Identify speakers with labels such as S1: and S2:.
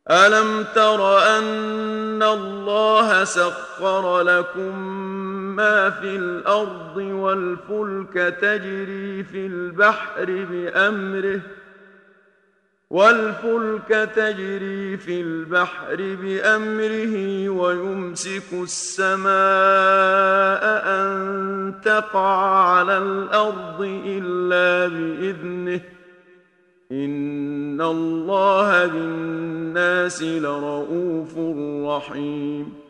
S1: ألم تر أن الله سخر لكم ما في الأرض والفلك تجري في البحر بأمره ويمسك السماء أن تقع على الأرض إلا بإذنه إن الله بالناس لرءوف رحيم